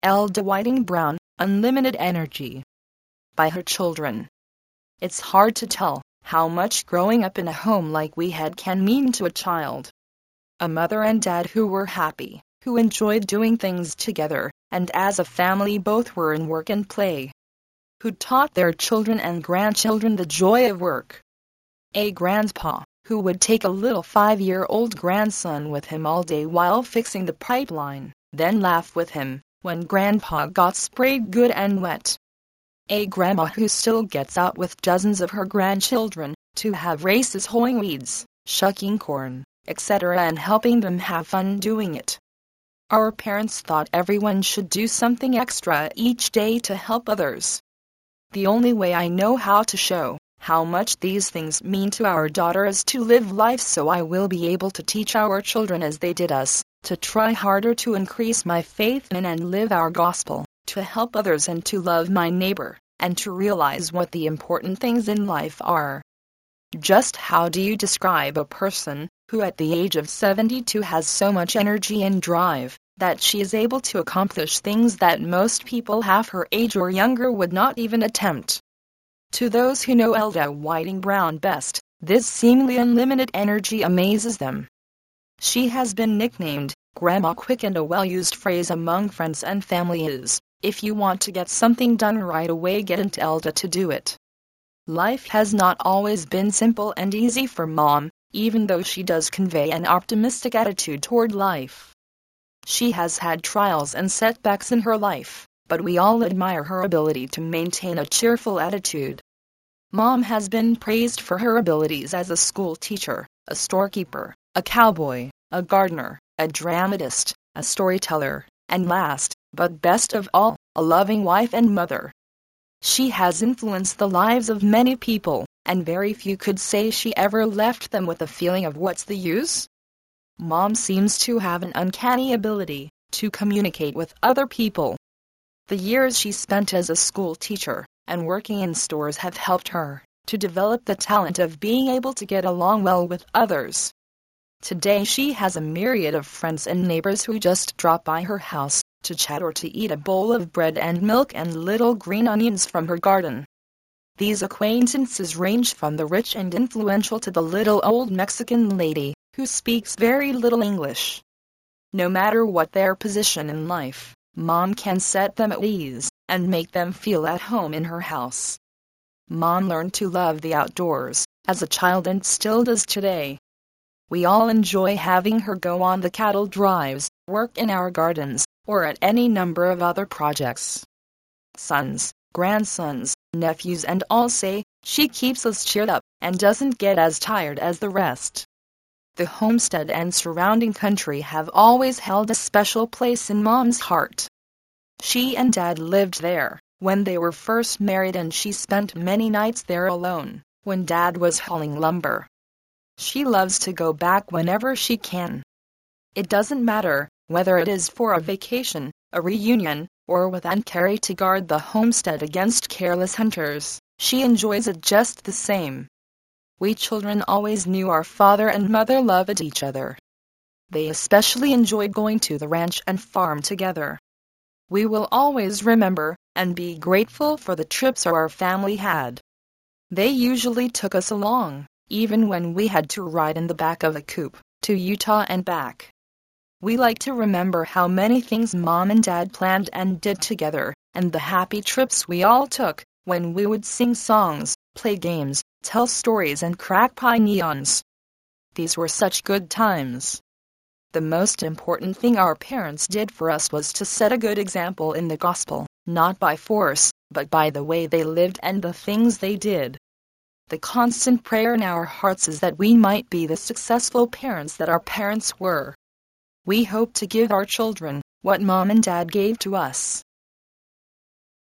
Elda Whiting Brown, Unlimited Energy. By her children. It's hard to tell how much growing up in a home like we had can mean to a child. A mother and dad who were happy, who enjoyed doing things together, and as a family both were in work and play. Who taught their children and grandchildren the joy of work. A grandpa who would take a little 5-year-old grandson with him all day while fixing the pipeline, then laugh with him when grandpa got sprayed good and wet. A grandma who still gets out with dozens of her grandchildren to have races hoeing weeds, shucking corn, etc., and helping them have fun doing it. Our parents thought everyone should do something extra each day to help others. The only way I know how to show how much these things mean to our daughter is to live life, so I will be able to teach our children as they did us, to try harder to increase my faith in and live our gospel, to help others and to love my neighbor, and to realize what the important things in life are. Just how do you describe a person who at the age of 72 has so much energy and drive that she is able to accomplish things that most people half her age or younger would not even attempt? To those who know Elda Whiting Brown best, this seemingly unlimited energy amazes them. She has been nicknamed Grandma Quick, and a well-used phrase among friends and family is, if you want to get something done right away, get into Elda to do it. Life has not always been simple and easy for Mom, even though she does convey an optimistic attitude toward life. She has had trials and setbacks in her life, but we all admire her ability to maintain a cheerful attitude. Mom has been praised for her abilities as a school teacher, a storekeeper, a cowboy, a gardener, a dramatist, a storyteller, and last, but best of all, a loving wife and mother. She has influenced the lives of many people, and very few could say she ever left them with a feeling of what's the use? Mom seems to have an uncanny ability to communicate with other people. The years she spent as a school teacher and working in stores have helped her to develop the talent of being able to get along well with others. Today she has a myriad of friends and neighbors who just drop by her house to chat or to eat a bowl of bread and milk and little green onions from her garden. These acquaintances range from the rich and influential to the little old Mexican lady who speaks very little English. No matter what their position in life, Mom can set them at ease and make them feel at home in her house. Mom learned to love the outdoors as a child and still does today. We all enjoy having her go on the cattle drives, work in our gardens, or at any number of other projects. Sons, grandsons, nephews and all say she keeps us cheered up and doesn't get as tired as the rest. The homestead and surrounding country have always held a special place in Mom's heart. She and Dad lived there when they were first married, and she spent many nights there alone when Dad was hauling lumber. She loves to go back whenever she can. It doesn't matter whether it is for a vacation, a reunion, or with Aunt Carrie to guard the homestead against careless hunters. She enjoys it just the same. We children always knew our father and mother loved each other. They especially enjoyed going to the ranch and farm together. We will always remember and be grateful for the trips our family had. They usually took us along, even when we had to ride in the back of a coupe to Utah and back. We like to remember how many things Mom and Dad planned and did together, and the happy trips we all took when we would sing songs, play games, tell stories and crack pie neons. These were such good times. The most important thing our parents did for us was to set a good example in the gospel, not by force, but by the way they lived and the things they did. The constant prayer in our hearts is that we might be the successful parents that our parents were. We hope to give our children what Mom and Dad gave to us.